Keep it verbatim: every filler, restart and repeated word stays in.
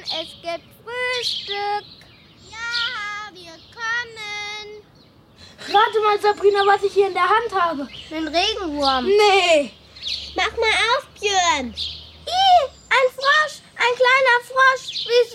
es gibt Frühstück. Ja, wir kommen. Rate mal, Sabrina, was ich hier in der Hand habe. Ein Regenwurm. Nee. Mach mal auf, Björn. Ih, ein Frosch, ein kleiner Frosch. Wie